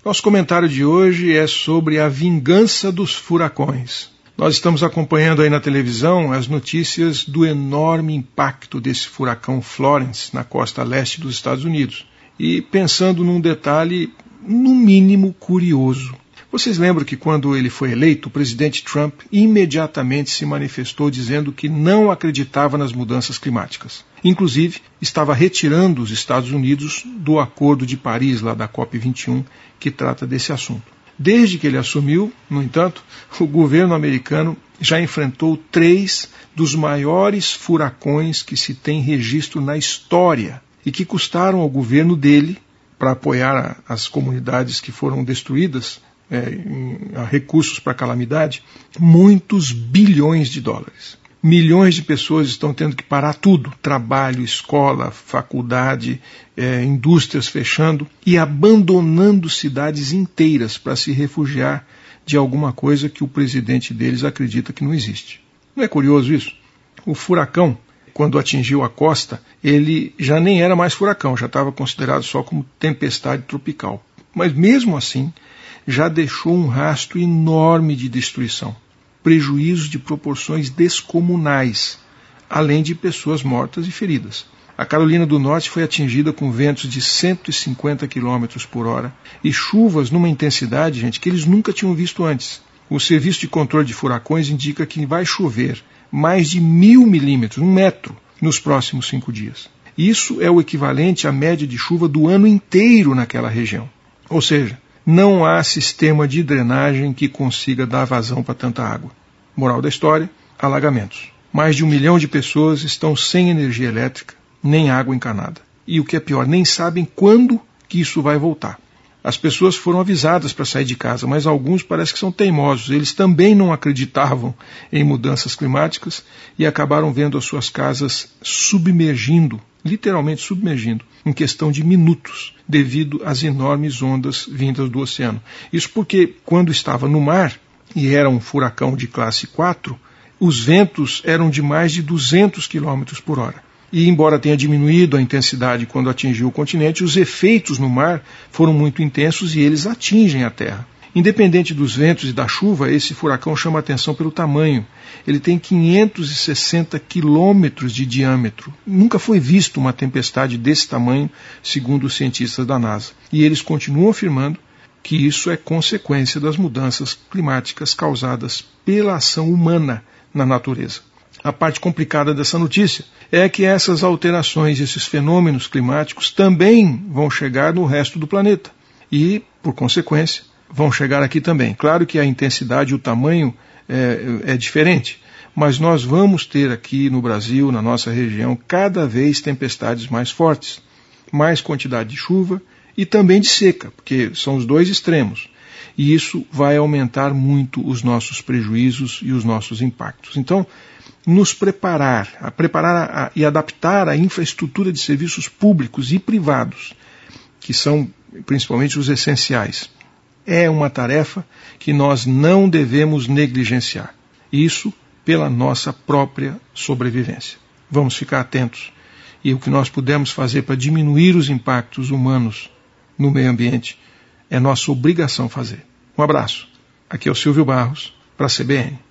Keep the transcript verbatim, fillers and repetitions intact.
Nosso comentário de hoje é sobre a vingança dos furacões. Nós estamos acompanhando aí na televisão as notícias do enorme impacto desse furacão Florence na costa leste dos Estados Unidos. E pensando num detalhe, no mínimo, curioso. Vocês lembram que quando ele foi eleito, o presidente Trump imediatamente se manifestou dizendo que não acreditava nas mudanças climáticas. Inclusive, estava retirando os Estados Unidos do Acordo de Paris, lá da COP vinte e um, que trata desse assunto. Desde que ele assumiu, no entanto, o governo americano já enfrentou três dos maiores furacões que se tem registro na história e que custaram ao governo dele, para apoiar as comunidades que foram destruídas, é, em, recursos para a calamidade, muitos bilhões de dólares. Milhões de pessoas estão tendo que parar tudo, trabalho, escola, faculdade, é, indústrias fechando e abandonando cidades inteiras para se refugiar de alguma coisa que o presidente deles acredita que não existe. Não é curioso isso? O furacão, quando atingiu a costa, ele já nem era mais furacão, já estava considerado só como tempestade tropical. Mas mesmo assim, já deixou um rastro enorme de destruição. Prejuízos de proporções descomunais, além de pessoas mortas e feridas. A Carolina do Norte foi atingida com ventos de cento e cinquenta quilômetros por hora e chuvas numa intensidade, gente, que eles nunca tinham visto antes. O Serviço de Controle de Furacões indica que vai chover mais de mil milímetros, um metro, nos próximos cinco dias. Isso é o equivalente à média de chuva do ano inteiro naquela região. Ou seja, não há sistema de drenagem que consiga dar vazão para tanta água. Moral da história, alagamentos. Mais de um milhão de pessoas estão sem energia elétrica, nem água encanada. E o que é pior, nem sabem quando que isso vai voltar. As pessoas foram avisadas para sair de casa, mas alguns parece que são teimosos. Eles também não acreditavam em mudanças climáticas e acabaram vendo as suas casas submergindo, literalmente submergindo, em questão de minutos, devido às enormes ondas vindas do oceano. Isso porque, quando estava no mar, e era um furacão de classe quatro, os ventos eram de mais de duzentos quilômetros por hora. E, embora tenha diminuído a intensidade quando atingiu o continente, os efeitos no mar foram muito intensos e eles atingem a terra. Independente dos ventos e da chuva, esse furacão chama a atenção pelo tamanho. Ele tem quinhentos e sessenta quilômetros de diâmetro. Nunca foi visto uma tempestade desse tamanho, segundo os cientistas da NASA. E eles continuam afirmando que isso é consequência das mudanças climáticas causadas pela ação humana na natureza. A parte complicada dessa notícia é que essas alterações, esses fenômenos climáticos também vão chegar no resto do planeta. E, por consequência, vão chegar aqui também. Claro que a intensidade e o tamanho é, é diferente, mas nós vamos ter aqui no Brasil, na nossa região, cada vez tempestades mais fortes, mais quantidade de chuva e também de seca, porque são os dois extremos. E isso vai aumentar muito os nossos prejuízos e os nossos impactos. Então, nos preparar, a preparar a, a, e adaptar a infraestrutura de serviços públicos e privados, que são principalmente os essenciais, é uma tarefa que nós não devemos negligenciar. Isso pela nossa própria sobrevivência. Vamos ficar atentos. E o que nós pudermos fazer para diminuir os impactos humanos no meio ambiente é nossa obrigação fazer. Um abraço. Aqui é o Silvio Barros, para a C B N.